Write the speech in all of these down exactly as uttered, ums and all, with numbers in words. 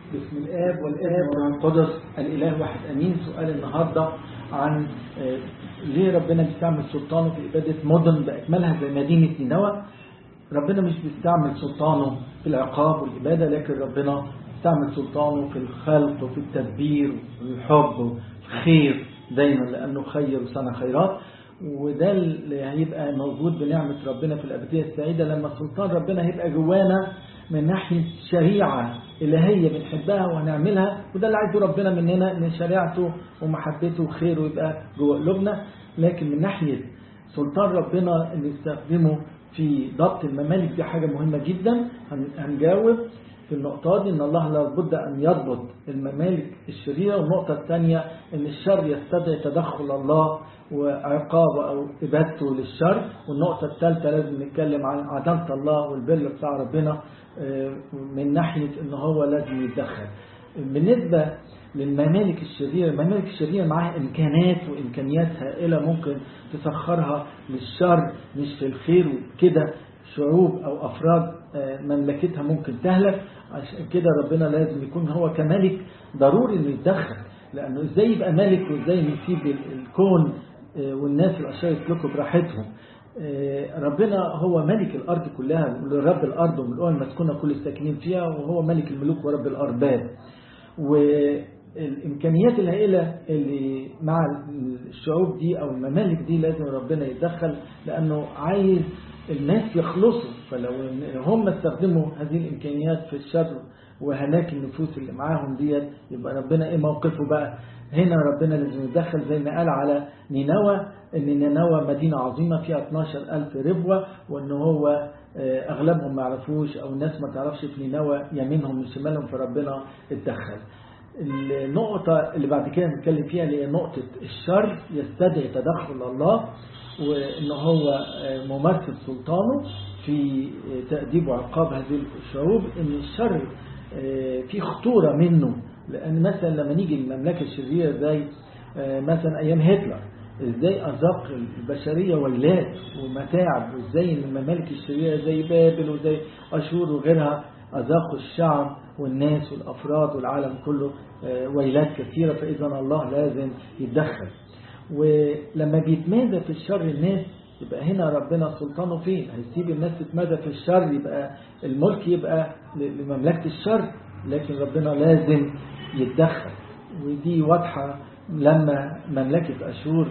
باسم الآب والابن والروح القدس الإله واحد أمين. سؤال النهاردة عن ليه ربنا بيستعمل سلطانه في إبادة مدن بأكملها زي مدينة نينوى. ربنا مش بيستعمل سلطانه في العقاب والإبادة، لكن ربنا بيستعمل سلطانه في الخلق وفي التدبير والحب والخير دايما، لأنه خير وصنع خيرات. وده اللي هيبقى موجود بنعمة ربنا في الأبدية السعيدة لما سلطان ربنا هيبقى جوانا من ناحية شريعة إلهية بنحبها وهنعملها، وده اللي عايزه ربنا مننا، ان شريعته ومحبته وخيره يبقى جوا قلوبنا. لكن من ناحية سلطان ربنا اللي يستخدمه في ضبط الممالك دي حاجة مهمة جدا. هنجاوب في النقطة دي ان الله لابد ان يضبط الممالك الشريرة، والنقطة الثانية ان الشر يستدعي تدخل الله وعقابه او ابادته للشر، والنقطة الثالثة لازم نتكلم عن عدالة الله والبر بتاع ربنا من ناحية ان هو لازم يتدخل. بالنسبة للممالك الشريرة، الممالك الشريرة معها امكانات وامكانيات هائلة ممكن تسخرها للشر مش في الخير، وكده شعوب او افراد مملكتها ممكن تهلك. عشان كده ربنا لازم يكون هو كملك ضروري انه يتدخل، لانه ازاي يبقى ملك وازاي يسيب الكون والناس الاشرار يسلكوا براحتهم. ربنا هو ملك الارض كلها، رب الارض وملؤها المسكونه كل الساكنين فيها، وهو ملك الملوك ورب الارباب. والامكانيات الهائله اللي مع الشعوب دي او الممالك دي لازم ربنا يتدخل، لانه عايز الناس يخلصوا. فلو هم استخدموا هذه الامكانيات في الشر وهلاك النفوس اللي معاهم ديت، يبقى ربنا ايه موقفه بقى؟ هنا ربنا لازم يتدخل زي ما قال على نينوى، ان نينوى مدينة عظيمة فيها اثناشر ألف ربوة، وان هو اغلبهم ما يعرفوش او الناس ما تعرفش في نينوى يمينهم من شمالهم، فربنا اتدخل. النقطة اللي بعد كده نتكلم فيها اللي هي نقطة الشر يستدعي تدخل الله، وان هو ممارسة سلطانه في تأديب وعقاب هذه الشعوب. ان الشر في خطورة منه، لأن مثلا لما نيجي المملكة الشريرة زي مثلا أيام هتلر، إزاي أذاق البشرية ويلات ومتاعب، وإزاي الممالك الشريرة زي بابل وزي أشور وغيرها أذاقوا الشعب والناس والأفراد والعالم كله ويلات كثيرة. فإذا الله لازم يتدخل. ولما بيتمادى في الشر الناس، يبقى هنا ربنا سلطانه فين؟ هيسيب الناس تتمادى في الشر، يبقى الملك يبقى لمملكة الشر، لكن ربنا لازم يتدخل. ودي واضحة لما مملكة أشور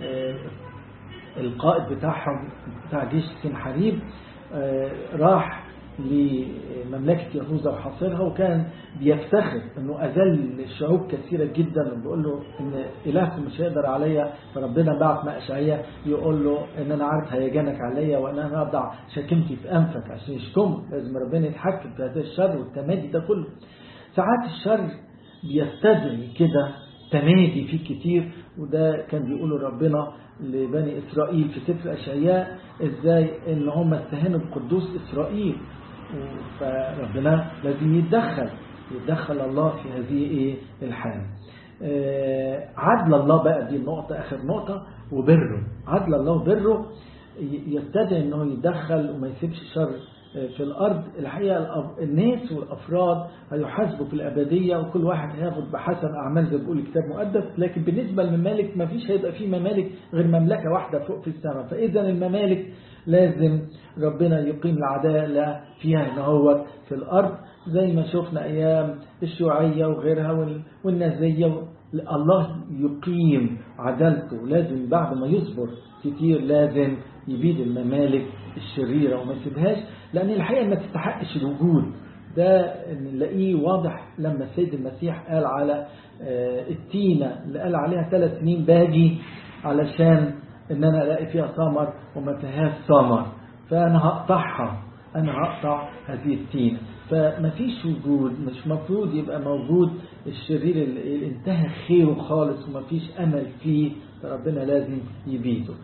القائد بتاعهم بتاع جيش سنحريب راح لمملكة يهوذا وحاصرها، وكان بيفتخر انه اذل الشعوب كثيرة جدا، وبيقول له ان الهكم مش هيقدر عليا. فربنا بعت مع اشعياء يقول له ان انا عارف هيجانك عليا، وان انا اضع شكمتي في انفك عشان يشكمه. لازم ربنا يتحكم في هذا الشر والتمادي ده كله. ساعات الشر بيستدعي كده تمادي فيه كتير، وده كان بيقوله ربنا لبني إسرائيل في سفر أشعياء، إزاي إن هم استهانوا بقدوس إسرائيل. فربنا لازم يتدخل يتدخل الله في هذه إيه الحالة. عدل الله بقى دي النقطة آخر نقطة، وبره. عدل الله وبره يستدعي إنه يتدخل وما يسيبش شر في الأرض. الحقيقة الناس والأفراد هيحاسبوا في الأبدية، وكل واحد هياخد بحسب أعمال زي بيقول الكتاب المقدس. لكن بالنسبة للممالك ما فيش هيبقى فيه ممالك غير مملكة واحدة فوق في السماء. فإذا الممالك لازم ربنا يقيم العدالة فيها هنا هو في الأرض، زي ما شفنا أيام الشيوعية وغيرها والنازية. الله يقيم عدالته، لازم بعد ما يصبر كتير لازم يبيد الممالك الشريرة وما يسيبهاش، لأن الحقيقة ما تستحقش الوجود. ده نلاقيه واضح لما السيد المسيح قال على التينة اللي قال عليها ثلاث سنين باجي علشان ان انا الاقي فيها ثمر وما فيهاش ثمر، فانا هقطعها، انا هقطع هذه التينة. فما فيش وجود، مش مفروض يبقى موجود الشرير اللي انتهى خيره خالص وما فيش امل فيه، فربنا لازم يبيده.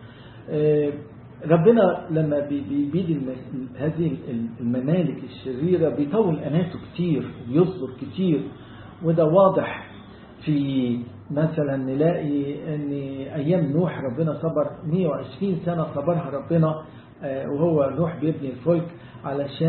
ربنا لما بيبيد هذه الممالك الشريرة بيطول أناته كتير وبيصبر كتير، وده واضح في مثلا نلاقي أن أيام نوح ربنا صبر مئة وعشرين سنة، صبرها ربنا وهو نوح بيبني الفلك علشان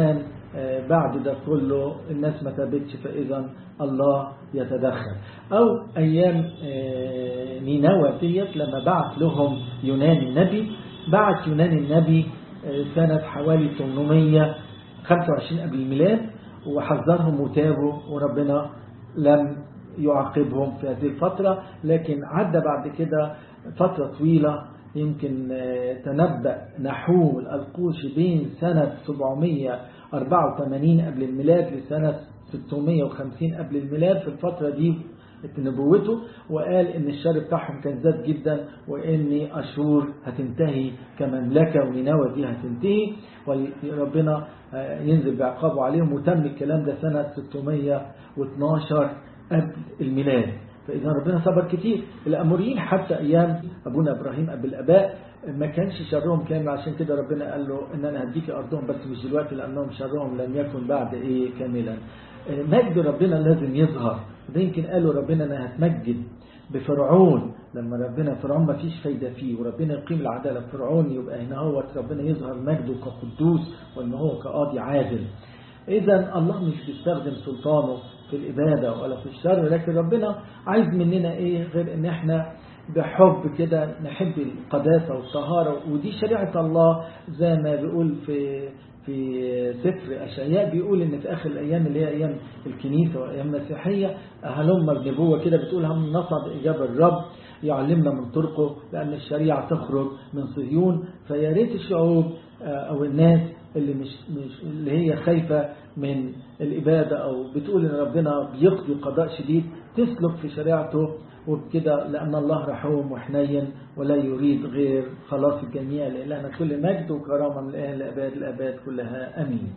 بعد ده كله الناس ما تابتش، فإذا الله يتدخل. أو أيام نينوى ديت لما بعت لهم يونان النبي، بعت يونان النبي سنة حوالي ثمانمائة وخمسة وعشرين قبل الميلاد، وحذرهم وتابوا، وربنا لم يعاقبهم في هذه الفترة. لكن عدى بعد كده فترة طويلة، يمكن تنبأ نحوم الألقوشي بين سنة سبعمائة وأربعة وثمانين قبل الميلاد لسنة ستمائة وخمسين قبل الميلاد. في الفترة دي نبوته، وقال ان الشر بتاعهم كان زاد جدا، وان أشور هتنتهي كمملكة، ونينوى دي هتنتهي، وربنا ينزل بعقابه عليهم. وتم الكلام ده سنة ستمائة واثناشر قبل الميلاد. فإذا ربنا صبر كتير. الأموريين حتى أيام أبونا إبراهيم أبو الآباء ما كانش شرهم كامل، عشان كده ربنا قال له إن أنا هديك أرضهم بس مش دلوقتي، لأنهم شرهم لم يكن بعد إيه كاملا. مجد ربنا لازم يظهر. ده يمكن قالوا ربنا أنا هتمجد بفرعون، لما ربنا فرعون ما فيش فايدة فيه، وربنا يقيم العدالة فرعون، يبقى هنا هو ربنا يظهر مجده كقدوس، وإن هو كقاضي عادل. إذا الله مش بيستخدم سلطانه في الإبادة ولا في الشر، لكن ربنا عايز مننا إيه غير إن إحنا بحب كده نحب القداسة والطهارة. ودي شريعة الله، زي ما بيقول في في سفر أشعياء، بيقول إن في آخر الأيام اللي هي أيام الكنيسة وأيام المسيحية، هلم النبوة كده بتقول هم نصب إجابة الرب يعلمنا من طرقه، لأن الشريعة تخرج من صهيون. فيا ريت الشعوب أو الناس اللي مش, مش اللي هي خايفة من الإبادة أو بتقول إن ربنا بيقضي قضاء شديد، تسلك في شريعته، وبكده لأن الله رحوم وحنين ولا يريد غير خلاص الجميع. لأن كل مجد وكرامة من الآن لأباد الأباد كلها. أمين.